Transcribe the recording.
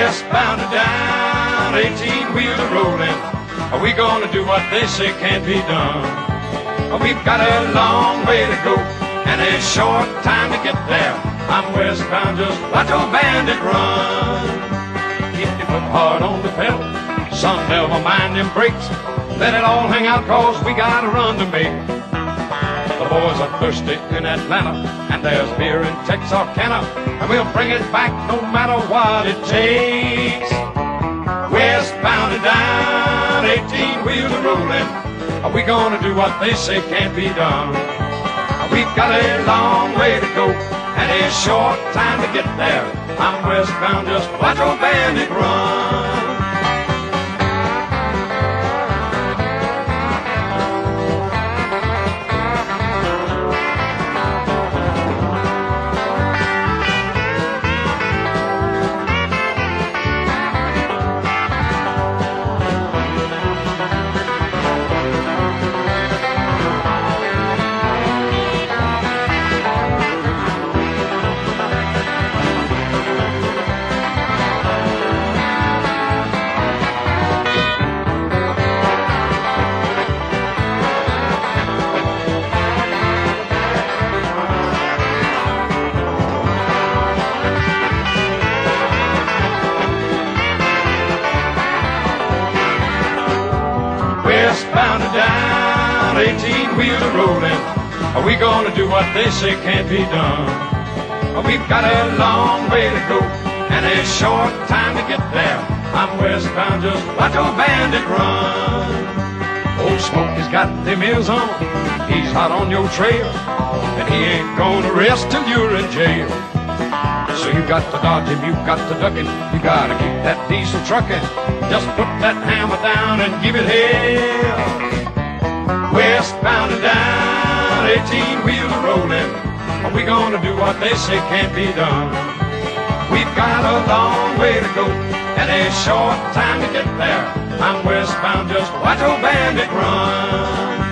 Westbound and down, 18-wheeler rolling. Are we gonna do what they say can't be done? We've got a long way to go and a short time to get there. I'm westbound, just watch old bandit run. Keep your foot hard on the pedal, son, never mind them brakes. Let it all hang out, cause we got a run to make. The boys are thirsty in Atlanta, and there's beer in Texarkana, and we'll bring it back no matter what it takes. Westbound and down, 18-wheeler rolling. Are we gonna do what they say can't be done? We've got a long way to go and a short time to get there. I'm westbound, just watch old bandit run. Westbound and down, 18-wheeler rolling. Are we gonna do what they say can't be done? We've got a long way to go and a short time to get there. I'm westbound, just watch old bandit run. Old Smokey's got them ears on, he's hot on your trail, and he ain't gonna rest till you're in jail. So you got to dodge him, you got to duck him, you gotta keep that diesel trucking. Just put that hammer down and give it hell. Westbound and down, 18-wheeler rolling. Are we gonna do what they say can't be done? We've got a long way to go and a short time to get there. I'm westbound, just watch old bandit run.